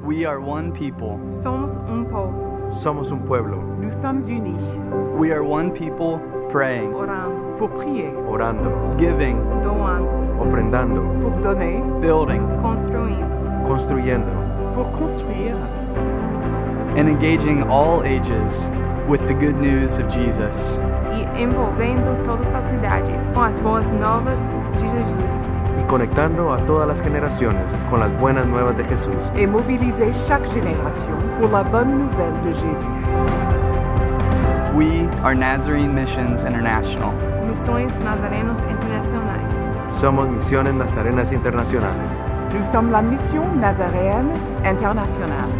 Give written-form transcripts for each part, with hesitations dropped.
We are one people. Somos un povo. Somos un pueblo. Nous sommes unis. We are one people praying, Orando. Pour prier. Orando. giving, Doando. Ofrendando. Pour donner. building, Construindo. Construyendo. Pour construire. and engaging all ages with the good news of Jesus. E envolvendo todas as idades com as boas novas de Jesus. Y conectando a todas las generaciones con las buenas nuevas de Jesús. Et mobiliser chaque génération pour la bonne nouvelle de Jésus. We are Nazarene Missions International. Missões Nazarenos Internacionais. Somos Misiones Nazarenas Internacionales. Nous sommes la Mission Nazaréenne Internationale.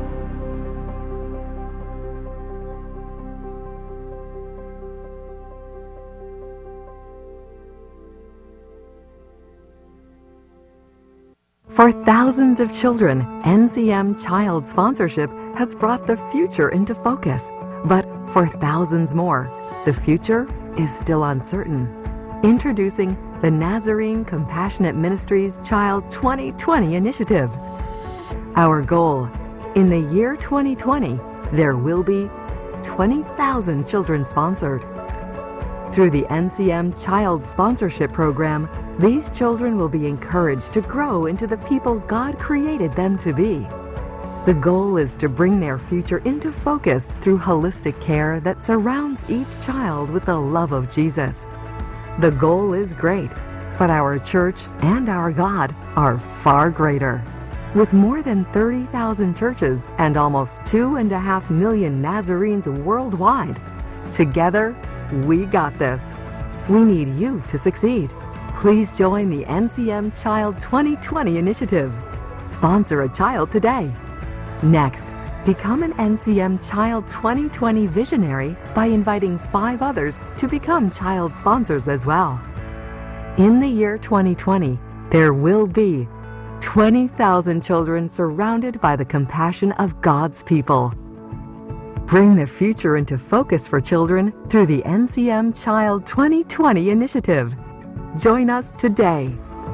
For thousands of children, NCM Child Sponsorship has brought the future into focus. But for thousands more, the future is still uncertain. Introducing the Nazarene Compassionate Ministries Child 2020 initiative. Our goal, in the year 2020, there will be 20,000 children sponsored. Through the NCM Child Sponsorship Program, these children will be encouraged to grow into the people God created them to be. The goal is to bring their future into focus through holistic care that surrounds each child with the love of Jesus. The goal is great, but our church and our God are far greater. With more than 30,000 churches and almost 2.5 million Nazarenes worldwide, together, we got this. We need you to succeed. Please join the NCM Child 2020 initiative. Sponsor a child today. Next, become an NCM Child 2020 visionary by inviting 5 others to become child sponsors as well. In the year 2020, there will be 20,000 children surrounded by the compassion of God's people. Bring the future into focus for children through the NCM Child 2020 initiative. Join us today.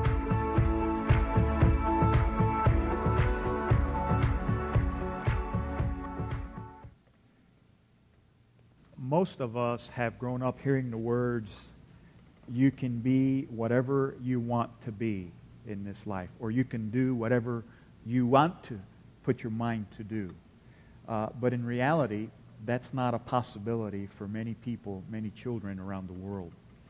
Most of us have grown up hearing the words, you can be whatever you want to be in this life, or you can do whatever you want to put your mind to do. But in reality, that's not a possibility for many people, many children around the world.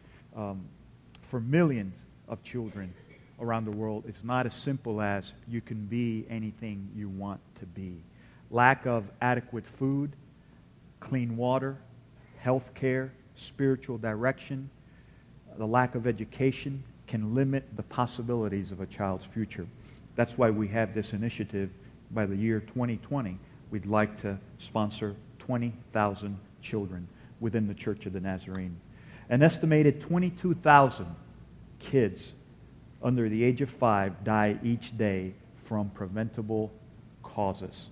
For millions of children around the world, it's not as simple as you can be anything you want to be. Lack of adequate food, clean water, health care, spiritual direction, the lack of education can limit the possibilities of a child's future. That's why we have this initiative. By the year 2020, we'd like to sponsor 20,000 children within the Church of the Nazarene. An estimated 22,000 kids under the age of 5 die each day from preventable causes.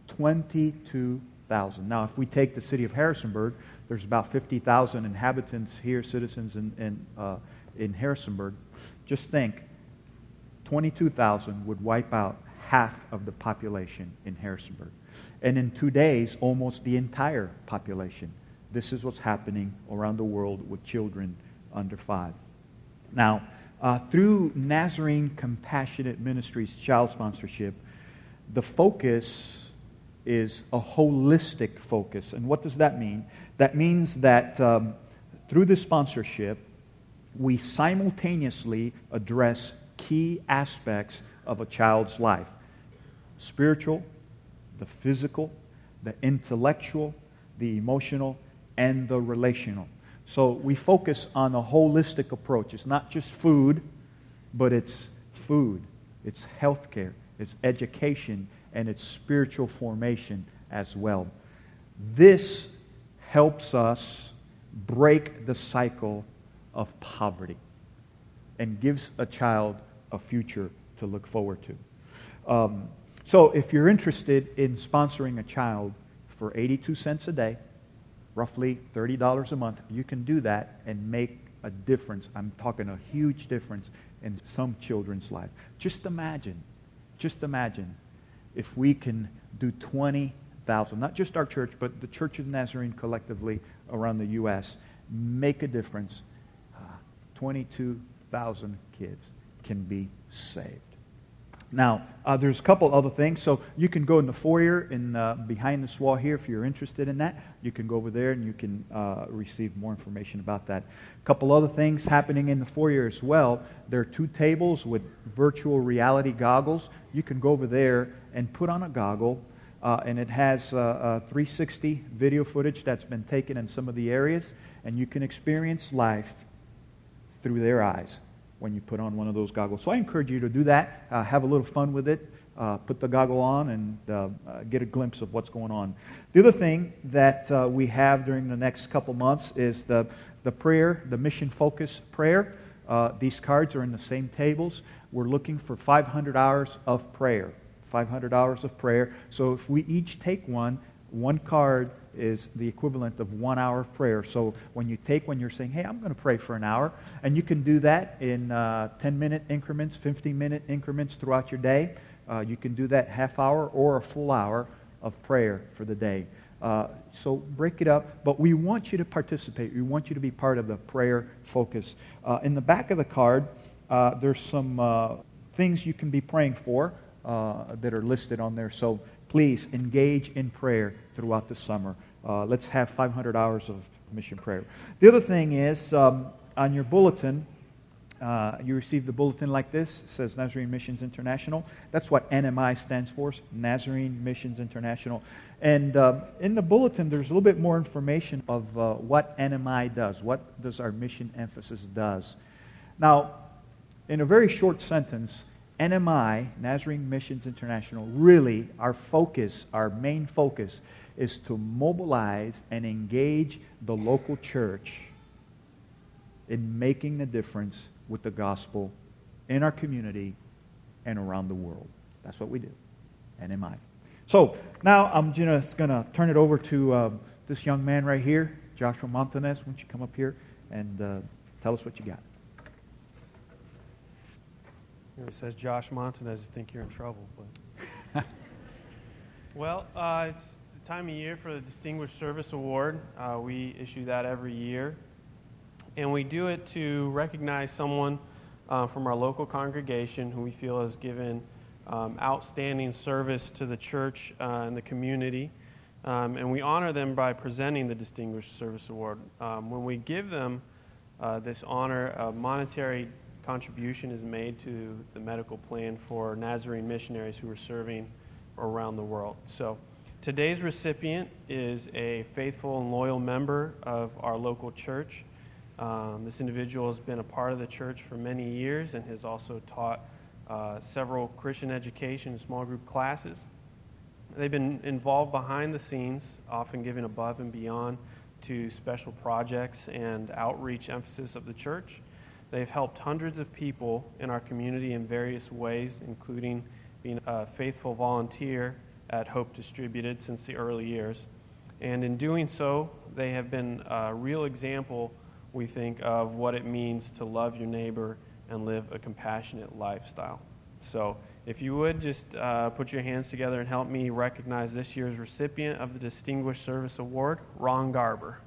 22,000. Now, if we take the city of Harrisonburg, there's about 50,000 inhabitants here, citizens in Harrisonburg. Just think, 22,000 would wipe out half of the population in Harrisonburg. And in 2 days, almost the entire population. This is what's happening around the world with children under 5. Now, through Nazarene Compassionate Ministries child sponsorship, the focus is a holistic focus. And what does that mean? That means that through the sponsorship, we simultaneously address key aspects of a child's life. Spiritual, the physical, the intellectual, the emotional, and the relational. So we focus on a holistic approach. It's not just food, but it's food, it's health care, it's education, and it's spiritual formation as well. This helps us break the cycle of poverty and gives a child a future to look forward to. So if you're interested in sponsoring a child for 82 cents a day, roughly $30 a month, you can do that and make a difference. I'm talking a huge difference in some children's life. Just imagine if we can do 20,000, not just our church, but the Church of Nazarene collectively around the U.S., make a difference, 22,000 kids can be saved. Now, there's a couple other things. So you can go in the foyer behind this wall here if you're interested in that. You can go over there and you can receive more information about that. A couple other things happening in the foyer as well. There are 2 tables with virtual reality goggles. You can go over there and put on a goggle, and it has 360 video footage that's been taken in some of the areas, and you can experience life through their eyes when you put on one of those goggles. So I encourage you to do that, have a little fun with it, put the goggle on and get a glimpse of what's going on. The other thing that we have during the next couple months is the prayer, the mission focus prayer. These cards are in the same tables. We're looking for 500 hours of prayer. 500 hours of prayer. So if we each take one card is the equivalent of 1 hour of prayer. So when you're saying, hey, I'm going to pray for an hour, and you can do that in 10-minute increments, 15-minute increments throughout your day. You can do that half hour or a full hour of prayer for the day. So break it up, but we want you to participate. We want you to be part of the prayer focus. In the back of the card, there's some things you can be praying for that are listed on there. So please engage in prayer throughout the summer. Let's have 500 hours of mission prayer. The other thing is, on your bulletin, you received a bulletin like this. It says Nazarene Missions International. That's what NMI stands for, Nazarene Missions International. And in the bulletin, there's a little bit more information of what NMI does. What does our mission emphasis does? Now, in a very short sentence, NMI, Nazarene Missions International, really our main focus is to mobilize and engage the local church in making the difference with the gospel in our community and around the world. That's what we do, NMI. So now I'm just going to turn it over to this young man right here, Joshua Montanez. Why don't you come up here and tell us what you got? It says Josh Montanez, you think you're in trouble. But well, it's the time of year for the Distinguished Service Award. We issue that every year. And we do it to recognize someone from our local congregation who we feel has given outstanding service to the church and the community. And we honor them by presenting the Distinguished Service Award. When we give them this honor, a monetary contribution is made to the medical plan for Nazarene missionaries who are serving around the world. So today's recipient is a faithful and loyal member of our local church. This individual has been a part of the church for many years and has also taught several Christian education and small group classes. They've been involved behind the scenes, often giving above and beyond to special projects and outreach emphasis of the church. They've helped hundreds of people in our community in various ways, including being a faithful volunteer at Hope Distributed since the early years. And in doing so, they have been a real example, we think, of what it means to love your neighbor and live a compassionate lifestyle. So if you would just put your hands together and help me recognize this year's recipient of the Distinguished Service Award, Ron Garber.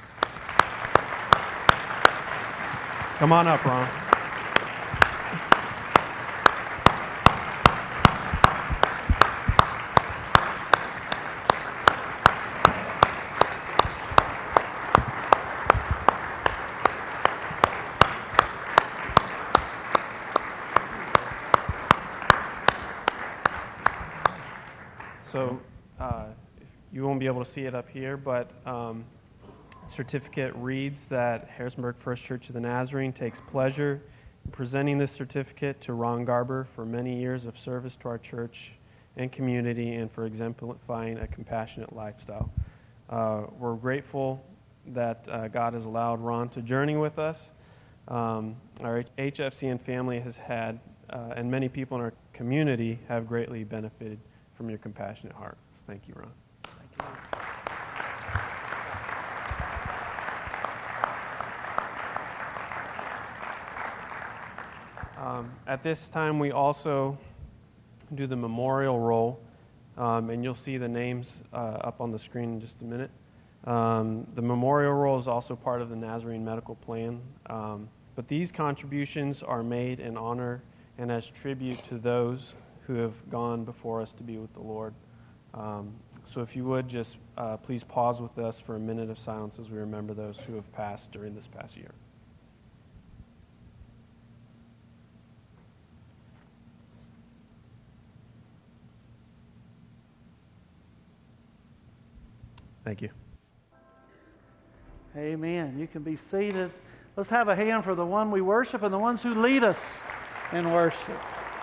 Come on up, Ron. So you won't be able to see it up here, but certificate reads that Harrisonburg First Church of the Nazarene takes pleasure in presenting this certificate to Ron Garber for many years of service to our church and community and for exemplifying a compassionate lifestyle. We're grateful that God has allowed Ron to journey with us. Our HFCN family has had, and many people in our community have greatly benefited from your compassionate heart. Thank you, Ron. Thank you. At this time, we also do the memorial roll. and you'll see the names up on the screen in just a minute. The memorial roll is also part of the Nazarene Medical Plan. But these contributions are made in honor and as tribute to those who have gone before us to be with the Lord. So if you would, just please pause with us for a minute of silence as we remember those who have passed during this past year. Thank you. Amen. You can be seated. Let's have a hand for the one we worship and the ones who lead us in worship.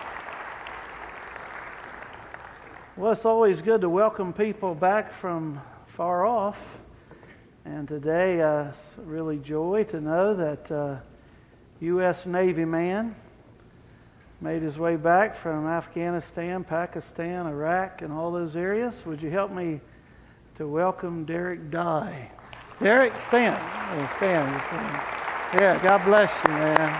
Well, it's always good to welcome people back from far off. And today, it's really joy to know that U.S. Navy man made his way back from Afghanistan, Pakistan, Iraq, and all those areas. Would you help me to welcome Derek Dye? Derek, stand. Stand. Yeah, God bless you, man.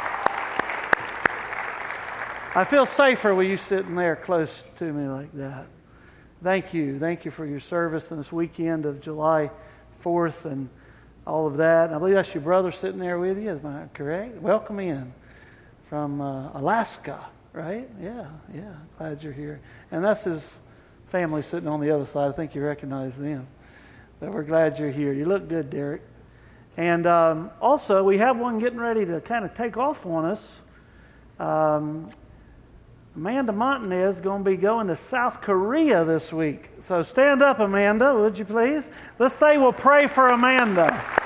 I feel safer with you sitting there close to me like that. Thank you. Thank you for your service in this weekend of July 4th and all of that. And I believe that's your brother sitting there with you. Is I correct? Welcome in from Alaska, right? Yeah. Glad you're here. And that's his family sitting on the other side. I think you recognize them. But we're glad you're here. You look good, Derek. And also, we have one getting ready to kind of take off on us. Amanda Montanez is going to be going to South Korea this week. So stand up, Amanda, would you please? Let's say we'll pray for Amanda.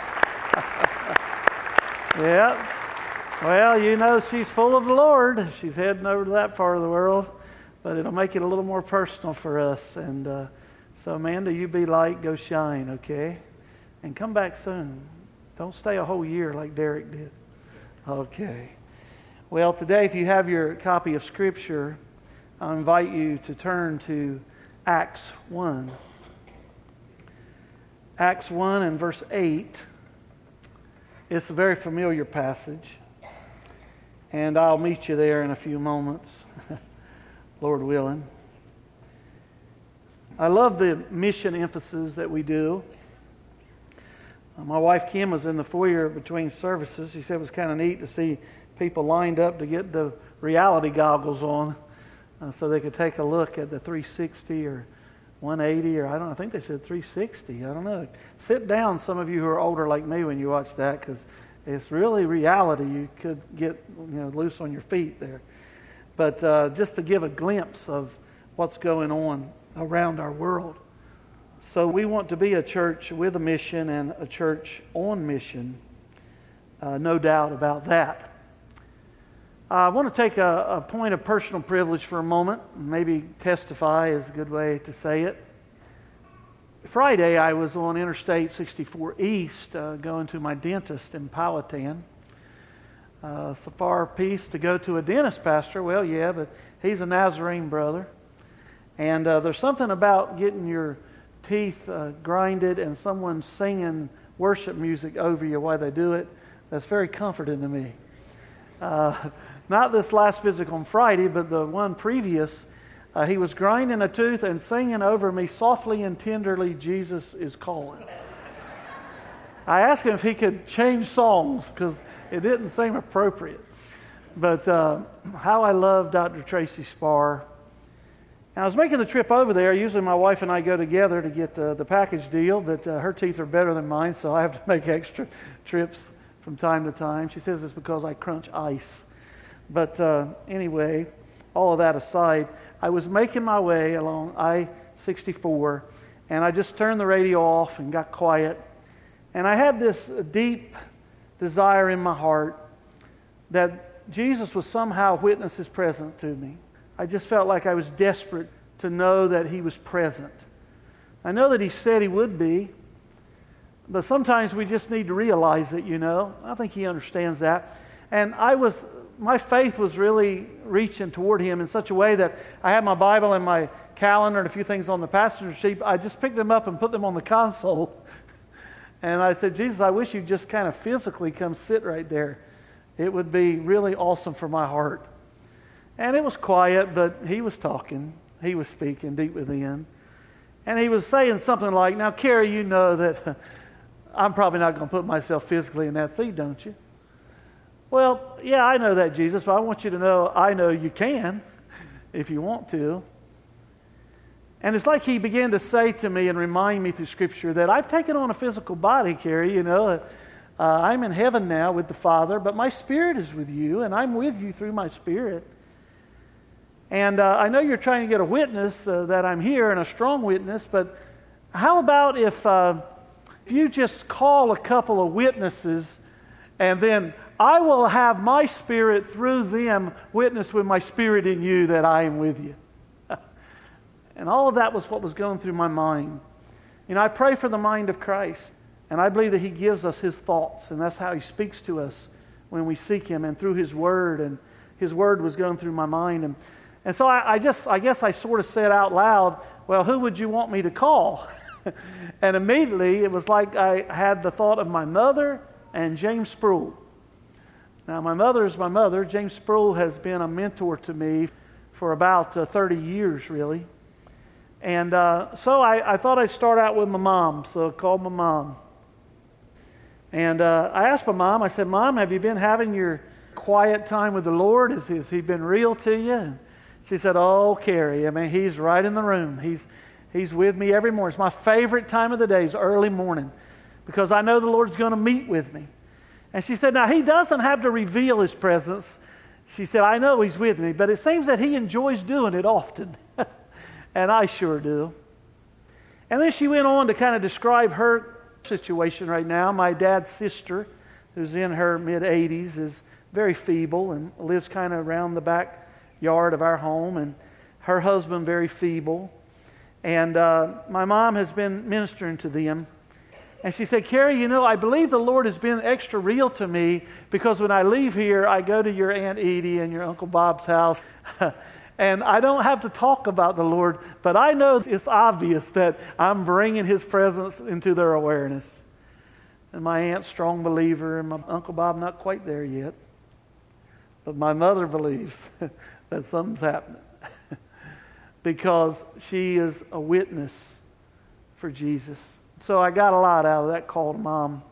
Yeah. Well, you know she's full of the Lord. She's heading over to that part of the world. But it'll make it a little more personal for us. And so, Amanda, you be light, go shine, okay? And come back soon. Don't stay a whole year like Derek did. Okay. Well, today, if you have your copy of Scripture, I invite you to turn to Acts 1. Acts 1 and verse 8. It's a very familiar passage. And I'll meet you there in a few moments, Lord willing. I love the mission emphasis that we do. My wife Kim was in the foyer between services. She said it was kind of neat to see people lined up to get the reality goggles on so they could take a look at the 360 or 180 or I think they said 360. I don't know. Sit down, some of you who are older like me, when you watch that, because it's really reality. You could get loose on your feet there. But just to give a glimpse of what's going on around our world. So we want to be a church with a mission and a church on mission. No doubt about that. I want to take a point of personal privilege for a moment. Maybe testify is a good way to say it. Friday, I was on Interstate 64 East going to my dentist in Powhatan. It's a far piece to go to a dentist, Pastor. Well, yeah, but he's a Nazarene brother. And there's something about getting your teeth grinded and someone singing worship music over you while they do it that's very comforting to me. Not this last visit on Friday, but the one previous. He was grinding a tooth and singing over me softly and tenderly, Jesus is calling. I asked him if he could change songs because it didn't seem appropriate. But how I love Dr. Tracy Spar. And I was making the trip over there. Usually my wife and I go together to get the package deal, but her teeth are better than mine, so I have to make extra trips from time to time. She says it's because I crunch ice. But anyway, all of that aside, I was making my way along I-64, and I just turned the radio off and got quiet. And I had this deep desire in my heart that Jesus would somehow witness His presence to me. I just felt like I was desperate to know that He was present. I know that He said He would be, but sometimes we just need to realize it, I think He understands that. And my faith was really reaching toward Him in such a way that I had my Bible and my calendar and a few things on the passenger seat. I just picked them up and put them on the console. And I said, Jesus, I wish you'd just kind of physically come sit right there. It would be really awesome for my heart. And it was quiet, but He was talking. he was speaking deep within. And he was saying something like, now, Carrie, you know that I'm probably not going to put myself physically in that seat, don't you? Well, yeah, I know that, Jesus, but I want you to know I know you can if you want to. And it's like he began to say to me and remind me through Scripture that I've taken on a physical body, Carrie, you know. I'm in heaven now with the Father, but my spirit is with you, and I'm with you through my spirit. And I know you're trying to get a witness that I'm here, and a strong witness, but how about if you just call a couple of witnesses, and then I will have my spirit through them witness with my spirit in you that I am with you. And all of that was what was going through my mind. You know, I pray for the mind of Christ, and I believe that He gives us His thoughts, and that's how He speaks to us when we seek Him, and through His Word, and His Word was going through my mind. And so I guess I sort of said out loud, well, who would you want me to call? And immediately it was like I had the thought of my mother and James Sproul. Now, my mother is my mother. James Sproul has been a mentor to me for about 30 years, really. And so I thought I'd start out with my mom, so I called my mom. And I asked my mom, I said, Mom, have you been having your quiet time with the Lord? Has He been real to you? And she said, oh, Carrie, I mean, He's right in the room. He's with me every morning. It's my favorite time of the day is early morning, because I know the Lord's going to meet with me. And she said, now, He doesn't have to reveal His presence. She said, I know He's with me, but it seems that He enjoys doing it often. And I sure do. And then she went on to kind of describe her situation right now. My dad's sister, who's in her mid-80s, is very feeble and lives kind of around the backyard of our home. And her husband, very feeble. And my mom has been ministering to them. And she said, Carrie, you know, I believe the Lord has been extra real to me, because when I leave here, I go to your Aunt Edie and your Uncle Bob's house. And I don't have to talk about the Lord, but I know it's obvious that I'm bringing His presence into their awareness. And my aunt's a strong believer, and my Uncle Bob not quite there yet. But my mother believes that something's happening because she is a witness for Jesus. So I got a lot out of that call to Mom.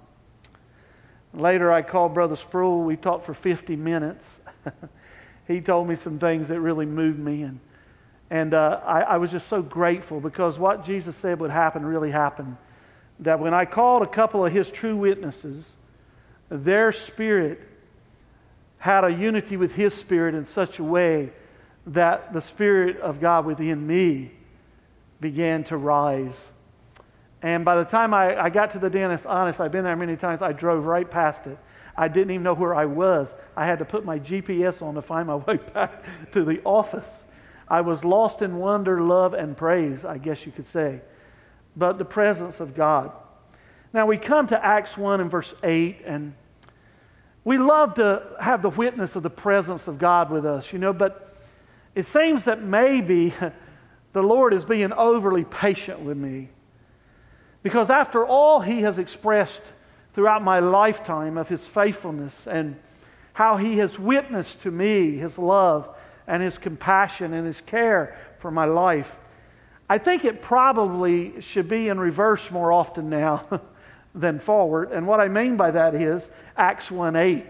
Later I called Brother Sproul. We talked for 50 minutes. He told me some things that really moved me, and I was just so grateful, because what Jesus said would happen really happened. That when I called a couple of His true witnesses, their spirit had a unity with His Spirit in such a way that the Spirit of God within me began to rise. And by the time I got to the dentist, honest, I've been there many times, I drove right past it. I didn't even know where I was. I had to put my GPS on to find my way back to the office. I was lost in wonder, love, and praise, I guess you could say. But the presence of God. Now we come to Acts 1 and verse 8, and we love to have the witness of the presence of God with us, you know, but it seems that maybe the Lord is being overly patient with me. Because after all He has expressed throughout my lifetime of His faithfulness, and how He has witnessed to me His love and His compassion and His care for my life, I think it probably should be in reverse more often now than forward. And what I mean by that is Acts 1:8.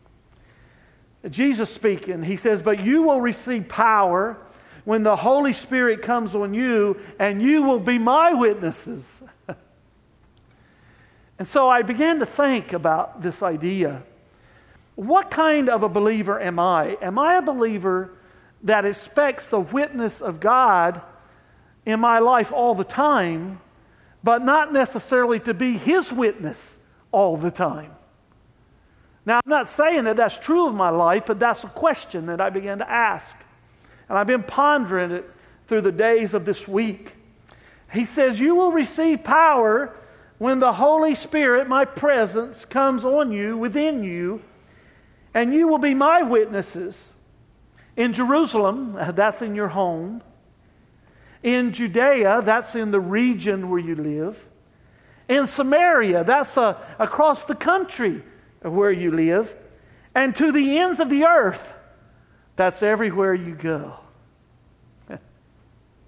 Jesus speaking, He says, but you will receive power when the Holy Spirit comes on you, and you will be my witnesses. And so I began to think about this idea. What kind of a believer am I? Am I a believer that expects the witness of God in my life all the time, but not necessarily to be His witness all the time? Now, I'm not saying that that's true of my life, but that's a question that I began to ask. And I've been pondering it through the days of this week. He says, you will receive power when the Holy Spirit, my presence, comes on you, within you, and you will be my witnesses. In Jerusalem, that's in your home. In Judea, that's in the region where you live. In Samaria, that's across the country where you live. And to the ends of the earth, that's everywhere you go.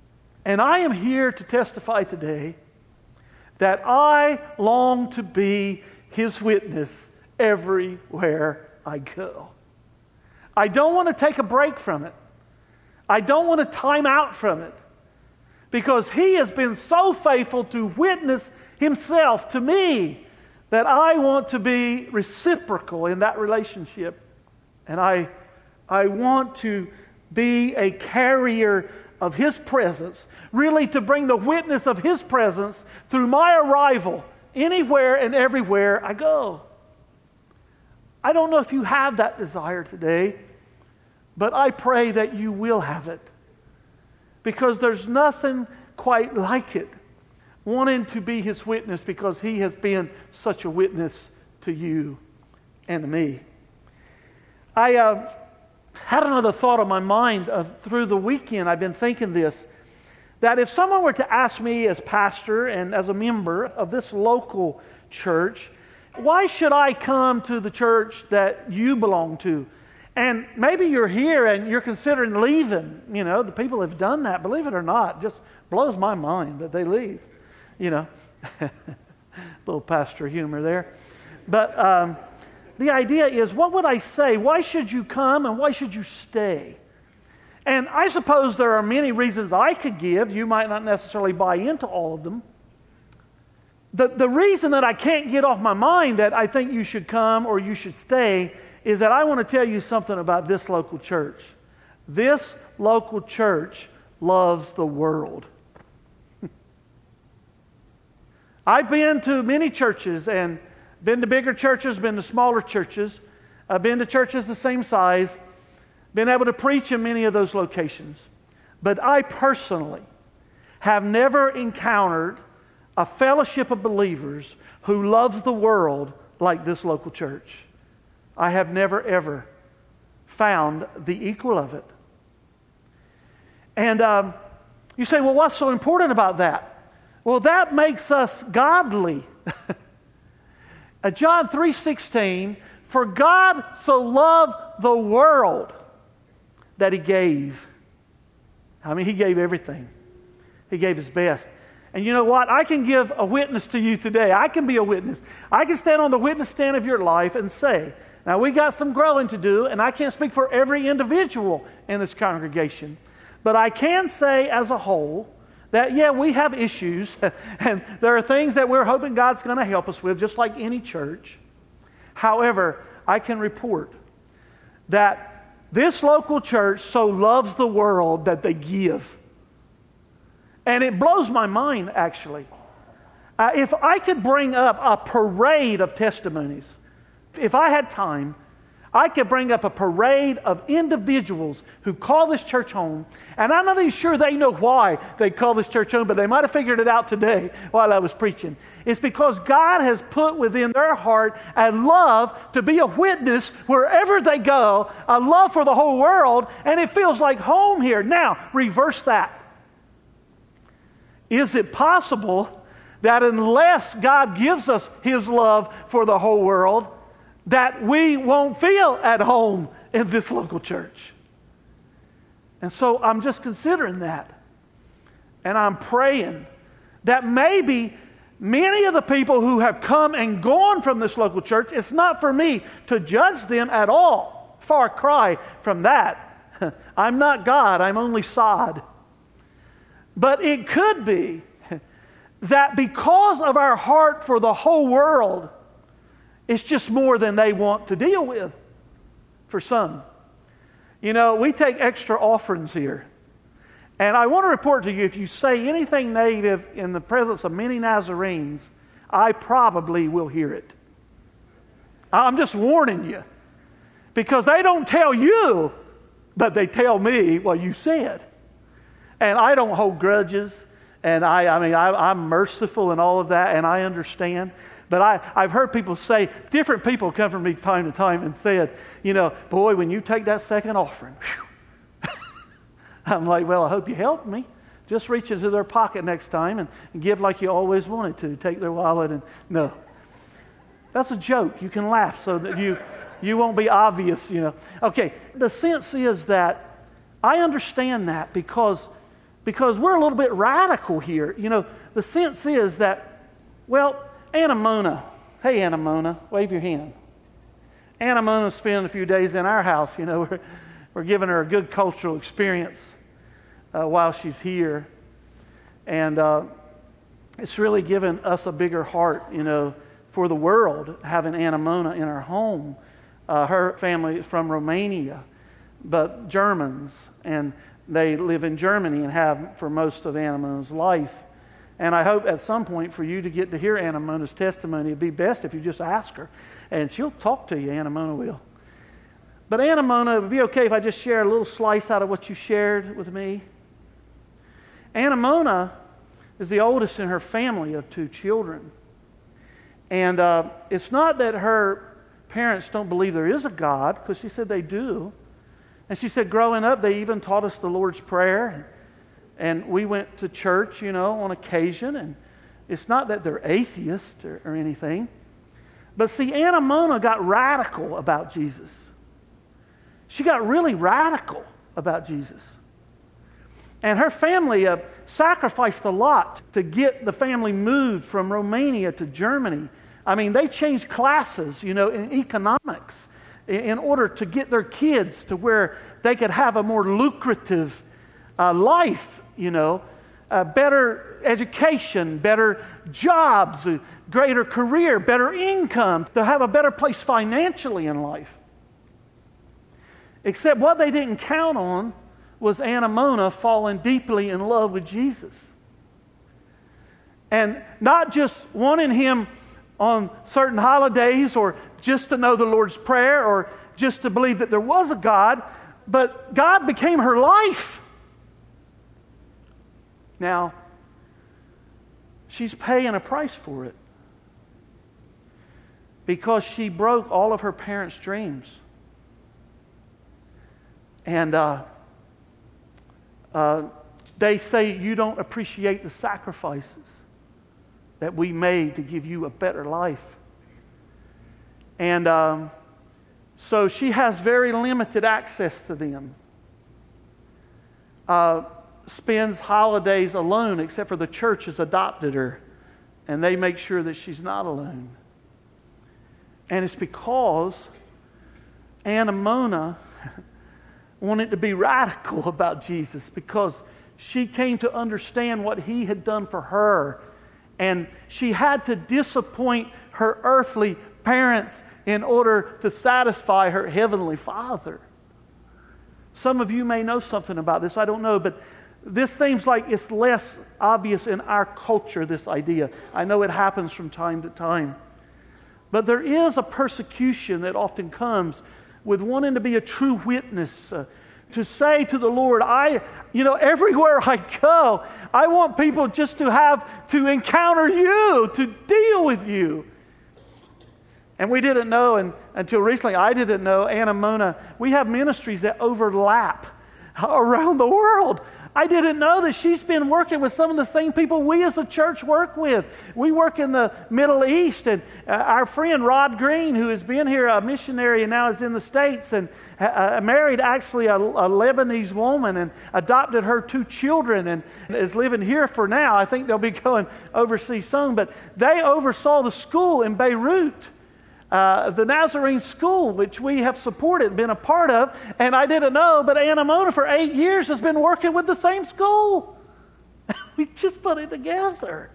And I am here to testify today that I long to be His witness everywhere I go. I don't want to take a break from it. I don't want to time out from it. Because He has been so faithful to witness Himself to me that I want to be reciprocal in that relationship. And I want to be a carrier of His presence, really to bring the witness of His presence through my arrival anywhere and everywhere I go. I don't know if you have that desire today, but I pray that you will have it. Because there's nothing quite like it, wanting to be His witness because He has been such a witness to you and to me. I had another thought on my mind through the weekend. I've been thinking this, that if someone were to ask me as pastor and as a member of this local church, why should I come to the church that you belong to? And maybe you're here and you're considering leaving. You know, the people have done that, believe it or not. It just blows my mind that they leave. You know, little pastor humor there. But the idea is, what would I say? Why should you come and why should you stay? And I suppose there are many reasons I could give. You might not necessarily buy into all of them. The reason that I can't get off my mind that I think you should come or you should stay is that I want to tell you something about this local church. This local church loves the world. I've been to many churches and been to bigger churches, been to smaller churches. I've been to churches the same size, been able to preach in many of those locations. But I personally have never encountered a fellowship of believers who loves the world like this local church. I have never, ever found the equal of it. And you say, well, what's so important about that? Well, that makes us godly. John 3:16, for God so loved the world that He gave. I mean, He gave everything. He gave His best. And you know what? I can give a witness to you today. I can be a witness. I can stand on the witness stand of your life and say, now we got some growing to do, and I can't speak for every individual in this congregation, but I can say as a whole that, yeah, we have issues, and there are things that we're hoping God's going to help us with, just like any church. However, I can report that this local church so loves the world that they give. And it blows my mind, actually. If I could bring up a parade of testimonies, if I had time, I could bring up a parade of individuals who call this church home, and I'm not even sure they know why they call this church home, but they might have figured it out today while I was preaching. It's because God has put within their heart a love to be a witness wherever they go, a love for the whole world, and it feels like home here. Now, reverse that. Is it possible that unless God gives us His love for the whole world, that we won't feel at home in this local church? And so I'm just considering that. And I'm praying that maybe many of the people who have come and gone from this local church, it's not for me to judge them at all. Far cry from that. I'm not God, I'm only sod. But it could be that because of our heart for the whole world, it's just more than they want to deal with for some. You know, we take extra offerings here. And I want to report to you, if you say anything negative in the presence of many Nazarenes, I probably will hear it. I'm just warning you. Because they don't tell you, but they tell me what you said. And I don't hold grudges. And I'm merciful and all of that, and I understand. But I've heard people say, different people come from me time to time and said, you know, boy, when you take that second offering, I'm like, well, I hope you help me. Just reach into their pocket next time and give like you always wanted to. Take their wallet and, no. That's a joke. You can laugh so that you won't be obvious, you know. Okay, the sense is that I understand that because because we're a little bit radical here. You know, the sense is that, well, Anna Mona, hey Anna Mona, wave your hand. Anna Mona spending a few days in our house. You know, we're giving her a good cultural experience while she's here. And it's really given us a bigger heart, you know, for the world, having Anna Mona in our home. Her family is from Romania, but Germans, and they live in Germany and have for most of Anna Mona's life. And I hope at some point for you to get to hear Anna Mona's testimony. It'd be best if you just ask her, and she'll talk to you, Anna Mona will. But Anna Mona, it would be okay if I just share a little slice out of what you shared with me. Anna Mona is the oldest in her family of 2 children. And it's not that her parents don't believe there is a God, because she said they do. And she said growing up, they even taught us the Lord's Prayer. And we went to church, you know, on occasion. And it's not that they're atheists or anything. But see, Anna Mona got radical about Jesus. She got really radical about Jesus. And her family sacrificed a lot to get the family moved from Romania to Germany. I mean, they changed classes, you know, in economics in order to get their kids to where they could have a more lucrative life, you know, better education, better jobs, a greater career, better income, to have a better place financially in life. Except what they didn't count on was Anna Mona falling deeply in love with Jesus. And not just wanting Him on certain holidays or just to know the Lord's Prayer or just to believe that there was a God, but God became her life. Now, she's paying a price for it because she broke all of her parents' dreams. And they say you don't appreciate the sacrifices that we made to give you a better life. And so she has very limited access to them. Spends holidays alone, except for the church has adopted her, and they make sure that she's not alone. And it's because Anna Mona wanted to be radical about Jesus, because she came to understand what He had done for her. And she had to disappoint her earthly parents in order to satisfy her heavenly Father. Some of you may know something about this, I don't know, but this seems like it's less obvious in our culture, this idea. I know it happens from time to time. But there is a persecution that often comes with wanting to be a true witness, to say to the Lord, everywhere I go, I want people just to have to encounter You, to deal with You. And we didn't know, and until recently, I didn't know, Anna Mona, we have ministries that overlap around the world. I didn't know that she's been working with some of the same people we as a church work with. We work in the Middle East, and our friend Rod Green, who has been here, a missionary, and now is in the States, and married actually a Lebanese woman and adopted her 2 children and is living here for now. I think they'll be going overseas soon, but they oversaw the school in Beirut. The Nazarene school, which we have supported, been a part of, and I didn't know, but Anna Mona for 8 years has been working with the same school. We just put it together.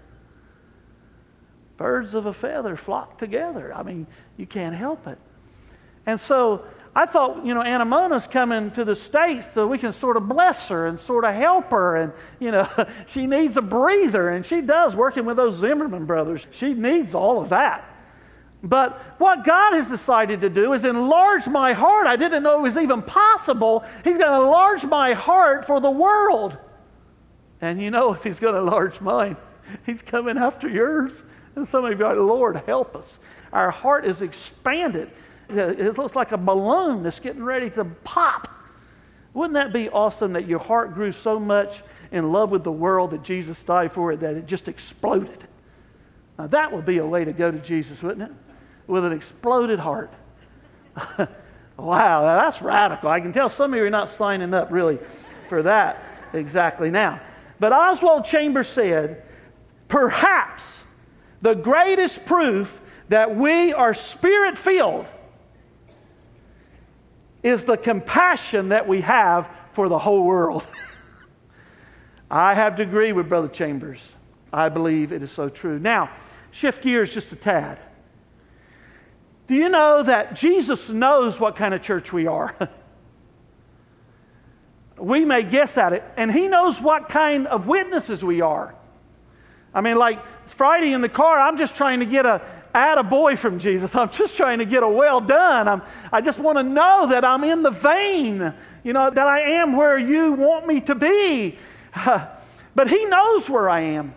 Birds of a feather flock together. I mean, you can't help it. And so I thought, Anna Mona's coming to the States so we can sort of bless her and sort of help her, and, she needs a breather, and she does, working with those Zimmerman brothers. She needs all of that. But what God has decided to do is enlarge my heart. I didn't know it was even possible. He's going to enlarge my heart for the world. And if He's going to enlarge mine, He's coming after yours. And some of you are, Lord, help us. Our heart is expanded. It looks like a balloon that's getting ready to pop. Wouldn't that be awesome that your heart grew so much in love with the world that Jesus died for it that it just exploded? Now that would be a way to go to Jesus, wouldn't it? With an exploded heart. Wow, that's radical. I can tell some of you are not signing up really for that exactly now. But Oswald Chambers said, perhaps the greatest proof that we are Spirit-filled is the compassion that we have for the whole world. I have to agree with Brother Chambers. I believe it is so true. Now, shift gears just a tad. Do you know that Jesus knows what kind of church we are? We may guess at it, and He knows what kind of witnesses we are. I mean, like Friday in the car, I'm just trying to get a attaboy from Jesus. I'm just trying to get a well done. I just want to know that I'm in the vein, that I am where you want me to be. But He knows where I am.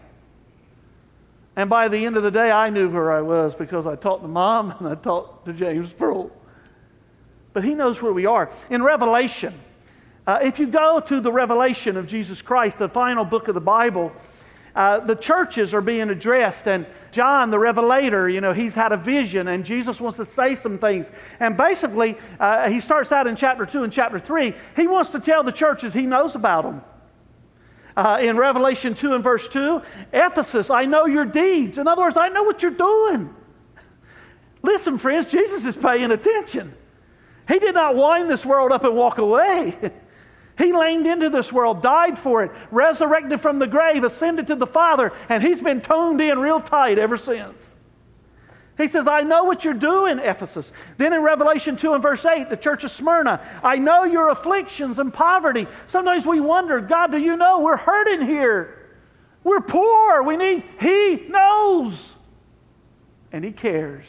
And by the end of the day, I knew where I was because I talked to Mom and I talked to James Pearl. But He knows where we are. In Revelation, if you go to the Revelation of Jesus Christ, the final book of the Bible, the churches are being addressed, and John, the Revelator, he's had a vision, and Jesus wants to say some things. And basically, he starts out in chapter 2 and chapter 3. He wants to tell the churches He knows about them. In Revelation 2 and verse 2, Ephesus, I know your deeds. In other words, I know what you're doing. Listen, friends, Jesus is paying attention. He did not wind this world up and walk away. He leaned into this world, died for it, resurrected from the grave, ascended to the Father, and He's been toned in real tight ever since. He says, I know what you're doing, Ephesus. Then in Revelation 2 and verse 8, the church of Smyrna, I know your afflictions and poverty. Sometimes we wonder, God, do you know we're hurting here? We're poor. We need, He knows. And He cares.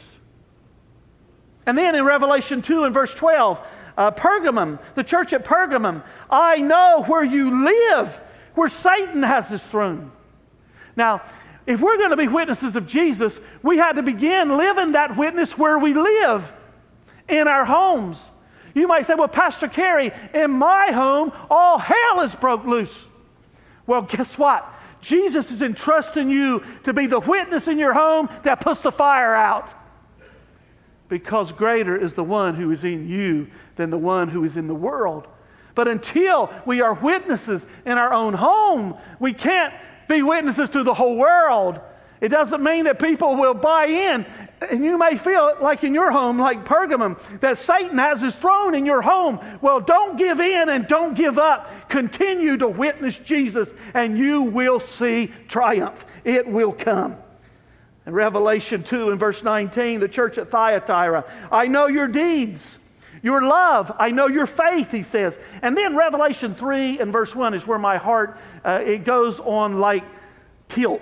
And then in Revelation 2 and verse 12, Pergamum, the church at Pergamum, I know where you live, where Satan has his throne. Now, if we're going to be witnesses of Jesus, we had to begin living that witness where we live, in our homes. You might say, well, Pastor Kerry, in my home, all hell is broke loose. Well, guess what? Jesus is entrusting you to be the witness in your home that puts the fire out. Because greater is the one who is in you than the one who is in the world. But until we are witnesses in our own home, we can't be witnesses to the whole world. It doesn't mean that people will buy in. And you may feel like in your home, like Pergamum, that Satan has his throne in your home. Well, don't give in and don't give up. Continue to witness Jesus and you will see triumph. It will come. In Revelation 2 and verse 19, the church at Thyatira, I know your deeds, your love, I know your faith, he says. And then Revelation 3 and verse 1 is where my heart, it goes on like tilt.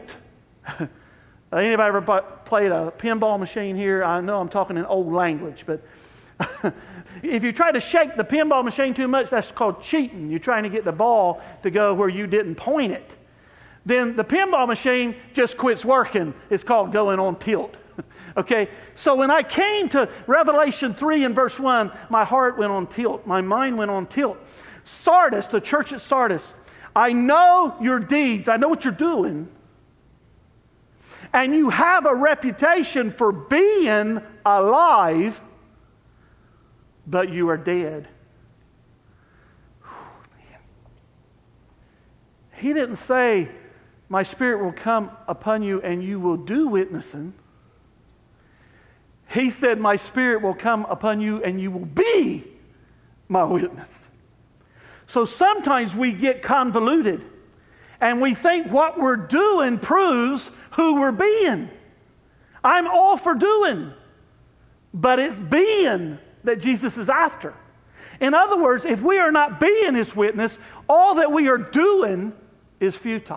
Anybody ever played a pinball machine here? I know I'm talking in old language, but if you try to shake the pinball machine too much, that's called cheating. You're trying to get the ball to go where you didn't point it. Then the pinball machine just quits working. It's called going on tilt. Okay? So when I came to Revelation 3 and verse 1, my heart went on tilt. My mind went on tilt. Sardis, the church at Sardis, I know your deeds. I know what you're doing. And you have a reputation for being alive, but you are dead. He didn't say, my Spirit will come upon you and you will do witnessing. He said, my Spirit will come upon you and you will be my witness. So sometimes we get convoluted and we think what we're doing proves who we're being. I'm all for doing, but it's being that Jesus is after. In other words, if we are not being His witness, all that we are doing is futile.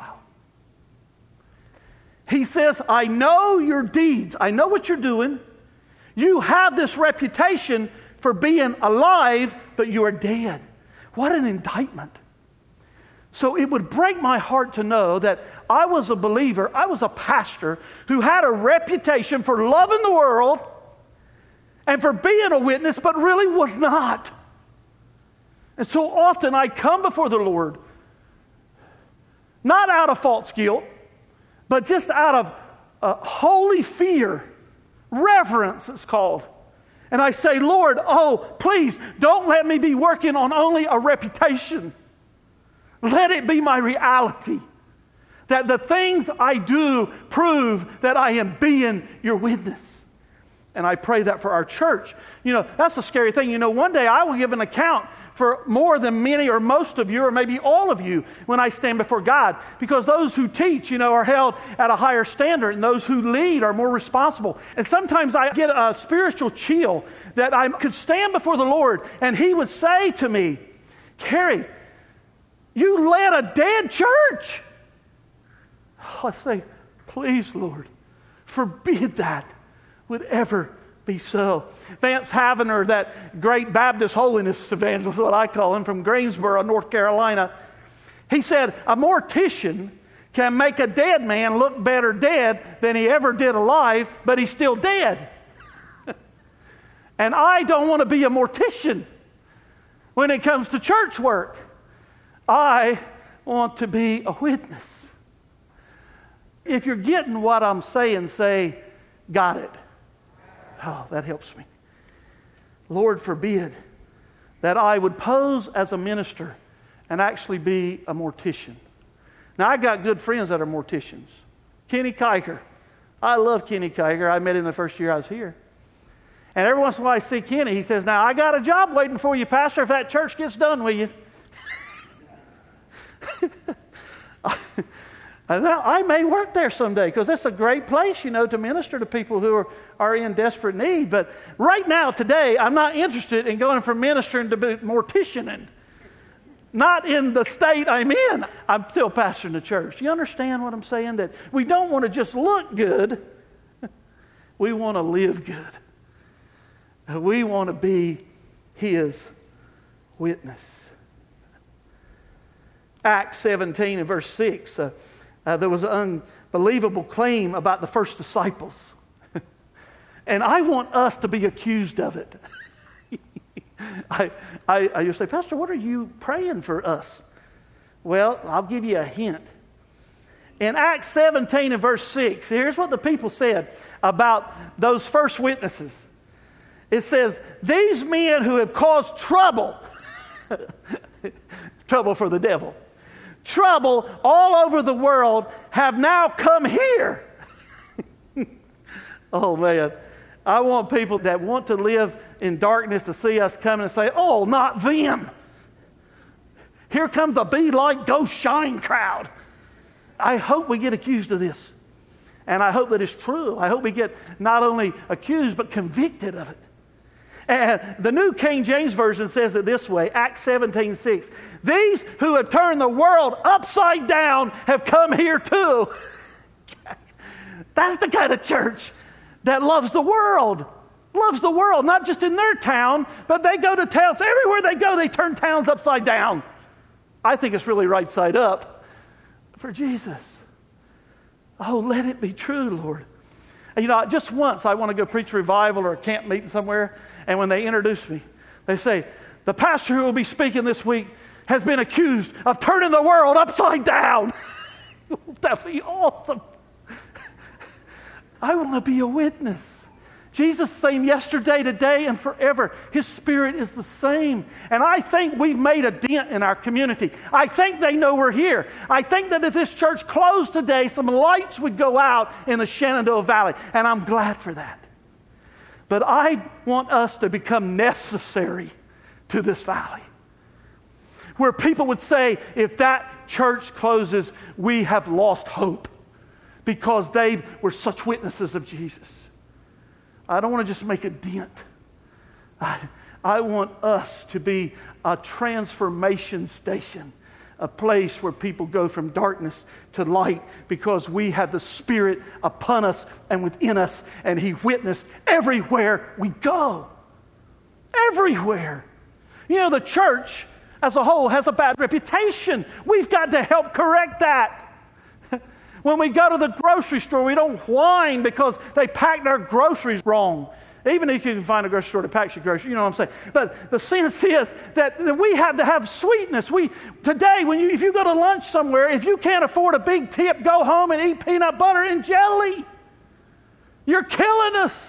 He says, I know your deeds. I know what you're doing. You have this reputation for being alive, but you are dead. What an indictment. So it would break my heart to know that I was a believer, I was a pastor who had a reputation for loving the world and for being a witness, but really was not. And so often I come before the Lord, not out of false guilt, but just out of holy fear, reverence it's called. And I say, Lord, oh, please don't let me be working on only a reputation. Let it be my reality. That the things I do prove that I am being your witness. And I pray that for our church. That's the scary thing. One day I will give an account for more than many or most of you, or maybe all of you, when I stand before God. Because those who teach, are held at a higher standard, and those who lead are more responsible. And sometimes I get a spiritual chill that I could stand before the Lord, and He would say to me, Kerry, you led a dead church. I say, please, Lord, forbid that would ever be so. Vance Havener, that great Baptist holiness evangelist, what I call him, from Greensboro, North Carolina, he said, a mortician can make a dead man look better dead than he ever did alive, but he's still dead. And I don't want to be a mortician when it comes to church work. I want to be a witness. If you're getting what I'm saying, say, got it. Oh, that helps me. Lord forbid that I would pose as a minister and actually be a mortician. Now, I got good friends that are morticians. Kenny Kiker. I love Kenny Kiker. I met him the first year I was here. And every once in a while I see Kenny. He says, now, I got a job waiting for you, Pastor, if that church gets done with you. I may work there someday because it's a great place, to minister to people who are in desperate need. But right now, today, I'm not interested in going from ministering to morticianing. Not in the state I'm in. I'm still pastoring the church. You understand what I'm saying? That we don't want to just look good. We want to live good. We want to be His witness. Acts 17 and verse 6. There was an unbelievable claim about the first disciples. And I want us to be accused of it. I used to say, Pastor, what are you praying for us? Well, I'll give you a hint. In Acts 17 and verse 6, here's what the people said about those first witnesses. It says, these men who have caused trouble, trouble for the devil, trouble all over the world have now come here. Oh, man. I want people that want to live in darkness to see us come and say, oh, not them. Here comes the be light, go shine crowd. I hope we get accused of this. And I hope that it's true. I hope we get not only accused, but convicted of it. And the New King James Version says it this way, Acts 17:6. These who have turned the world upside down have come here too. That's the kind of church that loves the world. Loves the world, not just in their town, but they go to towns. Everywhere they go, they turn towns upside down. I think it's really right side up for Jesus. Oh, let it be true, Lord. And just once I want to go preach revival or a camp meeting somewhere, and when they introduce me, they say, the pastor who will be speaking this week has been accused of turning the world upside down. That would be awesome. I want to be a witness. Jesus is the same yesterday, today, and forever. His Spirit is the same. And I think we've made a dent in our community. I think they know we're here. I think that if this church closed today, some lights would go out in the Shenandoah Valley. And I'm glad for that. But I want us to become necessary to this valley. Where people would say, if that church closes, we have lost hope. Because they were such witnesses of Jesus. I don't want to just make a dent. I want us to be a transformation station, a place where people go from darkness to light because we have the Spirit upon us and within us, and He witnessed everywhere we go. Everywhere. The church as a whole has a bad reputation. We've got to help correct that. When we go to the grocery store, we don't whine because they packed our groceries wrong. Even if you can find a grocery store that packs your groceries, you know what I'm saying. But the sense is that we have to have sweetness. Today, if you go to lunch somewhere, if you can't afford a big tip, go home and eat peanut butter and jelly. You're killing us.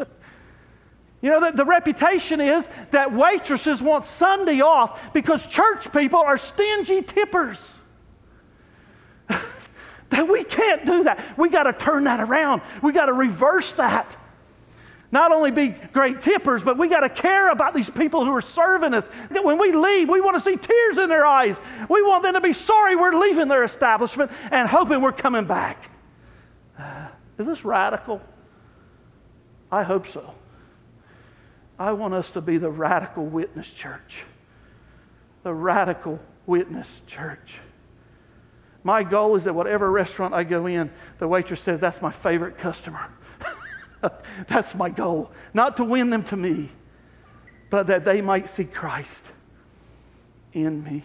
The reputation is that waitresses want Sunday off because church people are stingy tippers. can't do that. We got to turn that around. We got to reverse that. Not only be great tippers, but we got to care about these people who are serving us. When we leave, we want to see tears in their eyes. We want them to be sorry we're leaving their establishment and hoping we're coming back. Is this radical? I hope so. I want us to be the radical witness church. The radical witness church. My goal is that whatever restaurant I go in, the waitress says, that's my favorite customer. That's my goal. Not to win them to me, but that they might see Christ in me.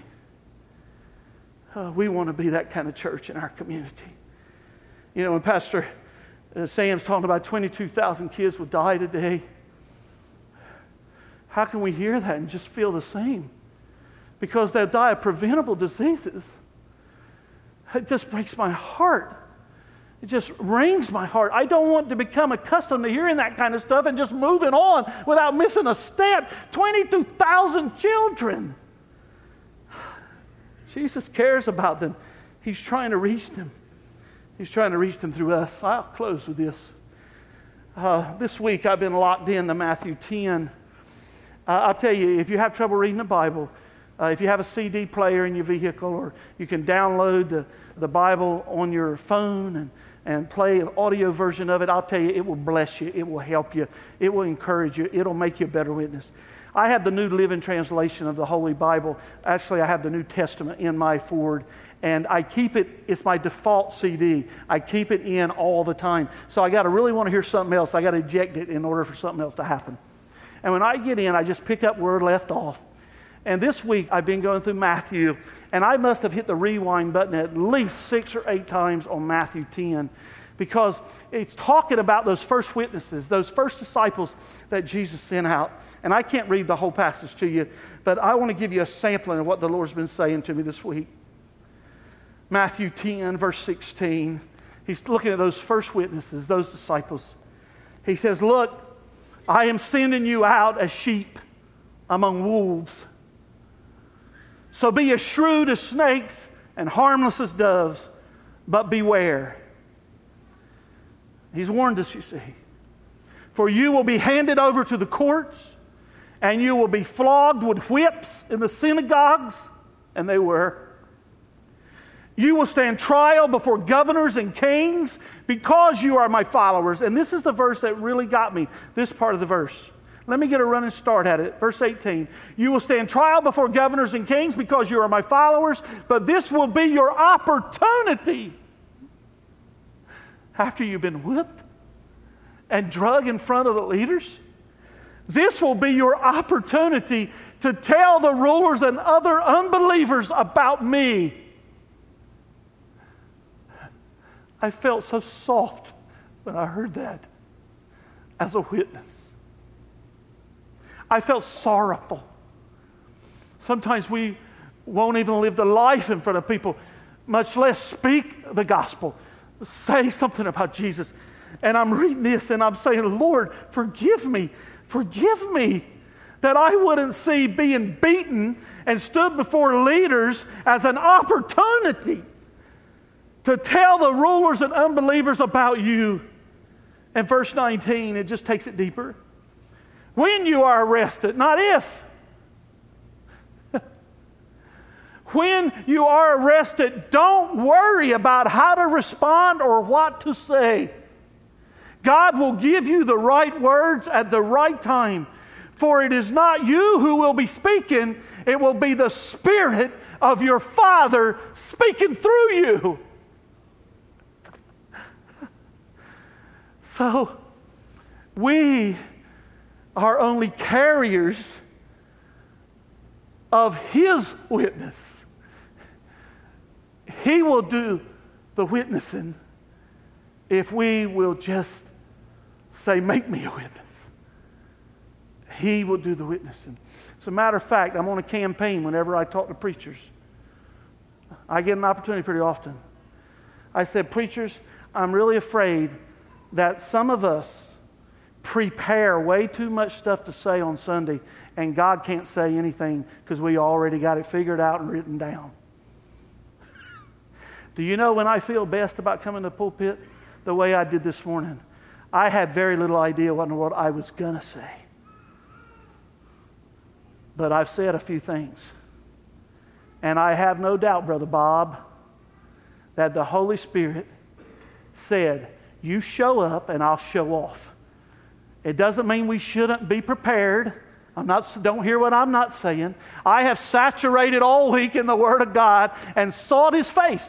We want to be that kind of church in our community. You know, when Pastor Sam's talking about 22,000 kids will die today, how can we hear that and just feel the same? Because they'll die of preventable diseases. It just breaks my heart. It just wrings my heart. I don't want to become accustomed to hearing that kind of stuff and just moving on without missing a step. 22,000 children. Jesus cares about them. He's trying to reach them. He's trying to reach them through us. I'll close with this. This week I've been locked into Matthew 10. I'll tell you, if you have trouble reading the Bible, if you have a CD player in your vehicle, or you can download the Bible on your phone and play an audio version of it, I'll tell you, it will bless you. It will help you. It will encourage you. It'll make you a better witness. I have the New Living Translation of the Holy Bible. Actually, I have the New Testament in my Ford, and I keep it, it's my default CD. I keep it in all the time. So I got to really want to hear something else. I got to eject it in order for something else to happen. And when I get in, I just pick up where it left off. And this week, I've been going through Matthew, and I must have hit the rewind button at least 6 or 8 times on Matthew 10, because it's talking about those first witnesses, those first disciples that Jesus sent out. And I can't read the whole passage to you, but I want to give you a sampling of what the Lord's been saying to me this week. Matthew 10, verse 16. He's looking at those first witnesses, those disciples. He says, "Look, I am sending you out as sheep among wolves. So be as shrewd as snakes and harmless as doves, but beware." He's warned us, you see. "For you will be handed over to the courts, and you will be flogged with whips in the synagogues," and they were. "You will stand trial before governors and kings because you are my followers." And this is the verse that really got me, this part of the verse. Let me get a running start at it. Verse 18. "You will stand trial before governors and kings because you are my followers, but this will be your opportunity." After you've been whipped and drug in front of the leaders, this will be your opportunity to tell the rulers and other unbelievers about me. I felt so soft when I heard that as a witness. I felt sorrowful. Sometimes we won't even live the life in front of people, much less speak the gospel, say something about Jesus. And I'm reading this and I'm saying, "Lord, forgive me that I wouldn't see being beaten and stood before leaders as an opportunity to tell the rulers and unbelievers about you." And verse 19, it just takes it deeper. "When you are arrested," not if. When you are arrested, don't worry about how to respond or what to say. God will give you the right words at the right time. For it is not you who will be speaking, it will be the Spirit of your Father speaking through you. So, we are only carriers of His witness. He will do the witnessing if we will just say, "Make me a witness." He will do the witnessing. As a matter of fact, I'm on a campaign whenever I talk to preachers. I get an opportunity pretty often. I said, "Preachers, I'm really afraid that some of us prepare way too much stuff to say on Sunday, and God can't say anything because we already got it figured out and written down." Do you know when I feel best about coming to the pulpit? The way I did this morning. I had very little idea what in the world I was going to say. But I've said a few things. And I have no doubt, Brother Bob, that the Holy Spirit said, you show up and I'll show off. It doesn't mean we shouldn't be prepared. Don't hear what I'm not saying. I have saturated all week in the Word of God and sought His face.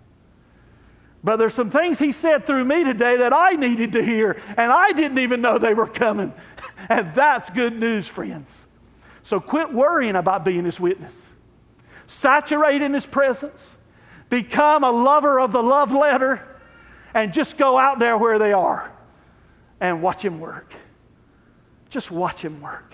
But there's some things He said through me today that I needed to hear, and I didn't even know they were coming. And that's good news, friends. So quit worrying about being His witness. Saturate in His presence. Become a lover of the love letter, and just go out there where they are and watch Him work. Just watch Him work.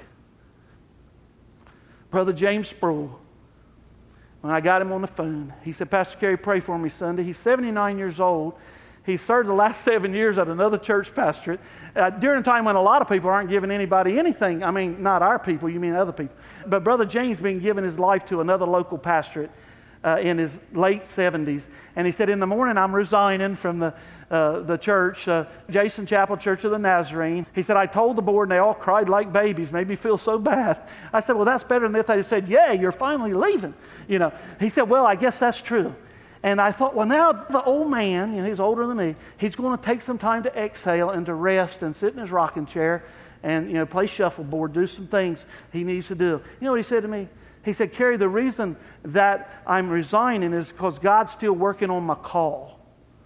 Brother James Sproul, when I got him on the phone, he said, Pastor Kerry, pray for me Sunday. He's 79 years old. He served the last 7 years at another church pastorate during a time when a lot of people aren't giving anybody anything. I mean, not our people, you mean other people. But Brother James been giving his life to another local pastorate in his late 70s. And he said, in the morning I'm resigning from the church, Jason Chapel Church of the Nazarene. He said, I told the board and they all cried like babies, made me feel so bad. I said, well, that's better than if they said, yeah, you're finally leaving. You know, he said, well, I guess that's true. And I thought, well, now the old man, he's older than me, he's going to take some time to exhale and to rest and sit in his rocking chair and, play shuffleboard, do some things he needs to do. You know what he said to me? He said, Kerry, the reason that I'm resigning is because God's still working on my call.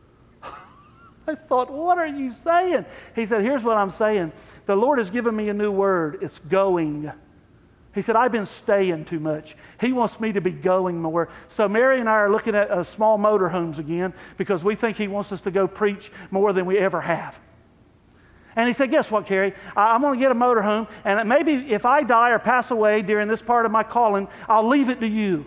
I thought, what are you saying? He said, here's what I'm saying. The Lord has given me a new word. It's going. He said, I've been staying too much. He wants me to be going more. So Mary and I are looking at small motorhomes again because we think He wants us to go preach more than we ever have. And he said, guess what, Kerry? I'm going to get a motorhome, and maybe if I die or pass away during this part of my calling, I'll leave it to you.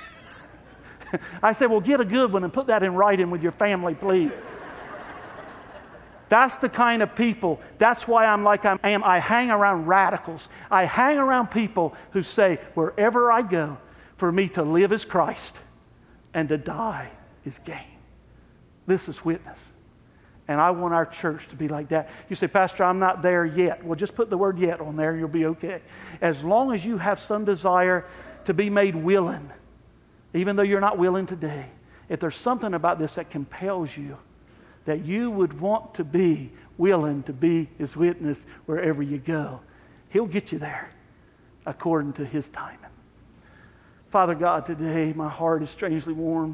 I said, well, get a good one and put that in writing with your family, please. That's the kind of people. That's why I'm like I am. I hang around radicals. I hang around people who say, wherever I go, for me to live is Christ and to die is gain. This is witness. And I want our church to be like that. You say, Pastor, I'm not there yet. Well, just put the word yet on there and you'll be okay. As long as you have some desire to be made willing, even though you're not willing today, if there's something about this that compels you, that you would want to be willing to be His witness wherever you go, He'll get you there according to His timing. Father God, today my heart is strangely warmed.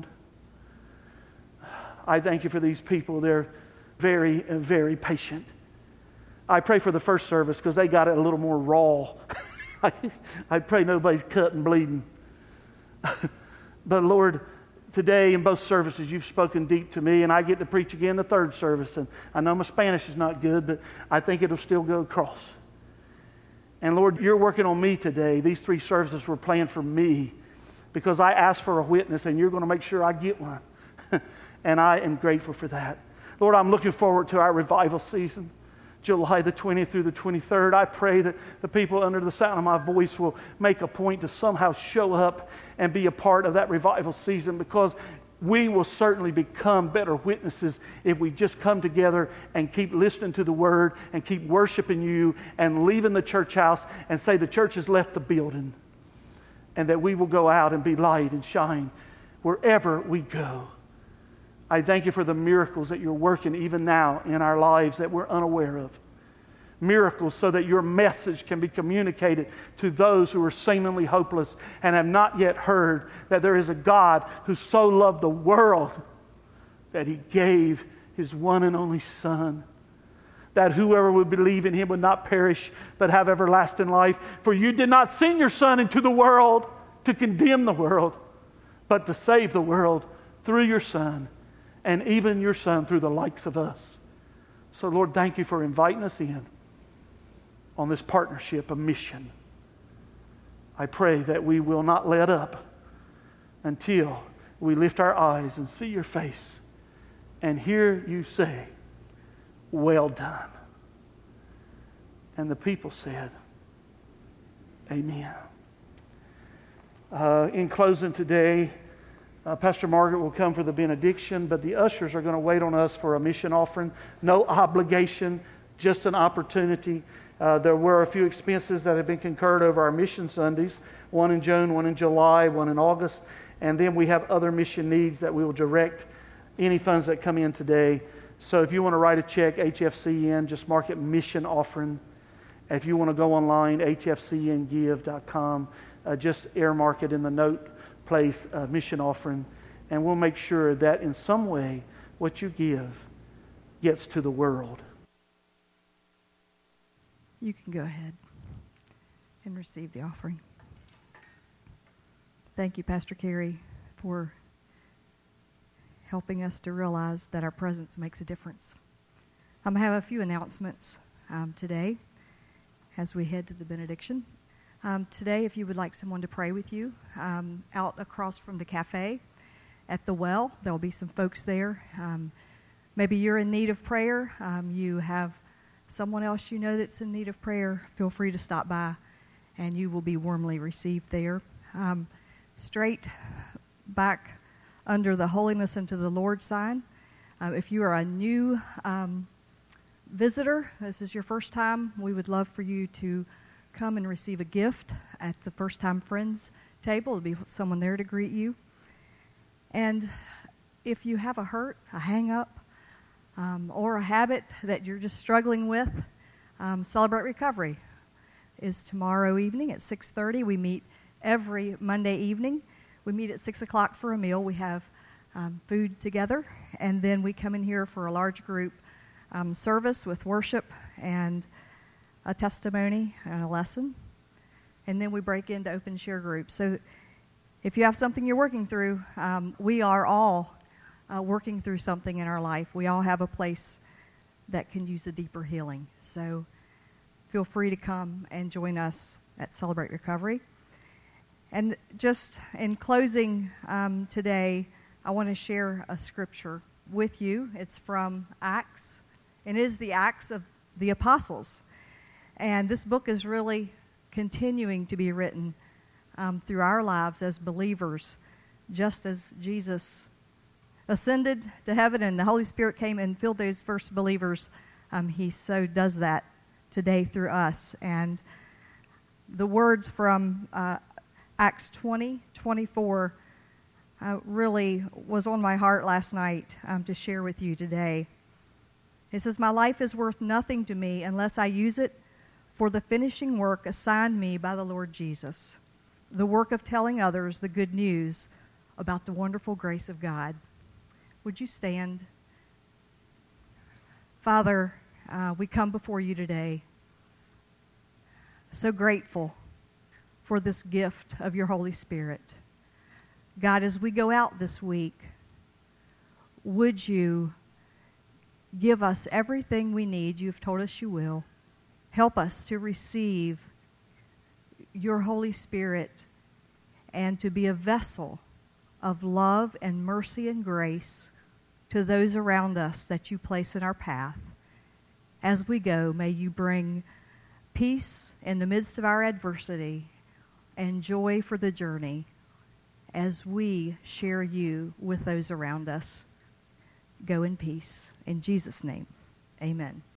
I thank You for these people. They're very, very patient. I pray for the first service because they got it a little more raw. I pray nobody's cut and bleeding. But Lord, today in both services You've spoken deep to me, and I get to preach again the third service. And I know my Spanish is not good, but I think it'll still go across. And Lord, You're working on me today. These 3 services were planned for me because I asked for a witness, and You're going to make sure I get one. And I am grateful for that. Lord, I'm looking forward to our revival season, July the 20th through the 23rd. I pray that the people under the sound of my voice will make a point to somehow show up and be a part of that revival season, because we will certainly become better witnesses if we just come together and keep listening to the Word and keep worshiping You and leaving the church house and say the church has left the building, and that we will go out and be light and shine wherever we go. I thank You for the miracles that You're working even now in our lives that we're unaware of. Miracles so that Your message can be communicated to those who are seemingly hopeless and have not yet heard that there is a God who so loved the world that He gave His one and only Son, that whoever would believe in Him would not perish but have everlasting life. For You did not send Your Son into the world to condemn the world, but to save the world through Your Son, and even Your Son through the likes of us. So Lord, thank You for inviting us in on this partnership, a mission. I pray that we will not let up until we lift our eyes and see Your face and hear You say, well done. And the people said, amen. In closing today, Pastor Margaret will come for the benediction, but the ushers are going to wait on us for a mission offering. No obligation, just an opportunity. There were a few expenses that have been concurred over our mission Sundays, one in June, one in July, one in August, and then we have other mission needs that we will direct any funds that come in today. So if you want to write a check, HFCN, just mark it mission offering. If you want to go online, hfcngive.com, just earmark it in the note place, mission offering, and we'll make sure that in some way what you give gets to the world. You can go ahead and receive the offering. Thank you, Pastor Carey, for helping us to realize that our presence makes a difference. I'm going to have a few announcements today as we head to the benediction. Today, if you would like someone to pray with you, out across from the cafe at the well, there will be some folks there. Maybe you're in need of prayer. You have someone else you know that's in need of prayer. Feel free to stop by, and you will be warmly received there. Straight back under the Holiness unto the Lord sign. If you are a new visitor, this is your first time, we would love for you to come and receive a gift at the First Time Friends table. There'll be someone there to greet you. And if you have a hurt, a hang-up, or a habit that you're just struggling with, Celebrate Recovery is tomorrow evening at 6:30. We meet every Monday evening. We meet at 6 o'clock for a meal. We have food together, and then we come in here for a large group service with worship and a testimony and a lesson. And then we break into open share groups. So if you have something you're working through, we are all working through something in our life. We all have a place that can use a deeper healing. So feel free to come and join us at Celebrate Recovery. And just in closing today, I want to share a scripture with you. It's from Acts, and it is the Acts of the Apostles. And this book is really continuing to be written through our lives as believers, just as Jesus ascended to heaven and the Holy Spirit came and filled those first believers. He so does that today through us. And the words from Acts 20:24 really was on my heart last night to share with you today. It says, "My life is worth nothing to me unless I use it for the finishing work assigned me by the Lord Jesus, the work of telling others the good news about the wonderful grace of God." Would you stand? Father, we come before you today, so grateful for this gift of your Holy Spirit. God, as we go out this week, would you give us everything we need? You've told us you will. Help us to receive your Holy Spirit and to be a vessel of love and mercy and grace to those around us that you place in our path. As we go, may you bring peace in the midst of our adversity and joy for the journey as we share you with those around us. Go in peace. In Jesus' name, amen.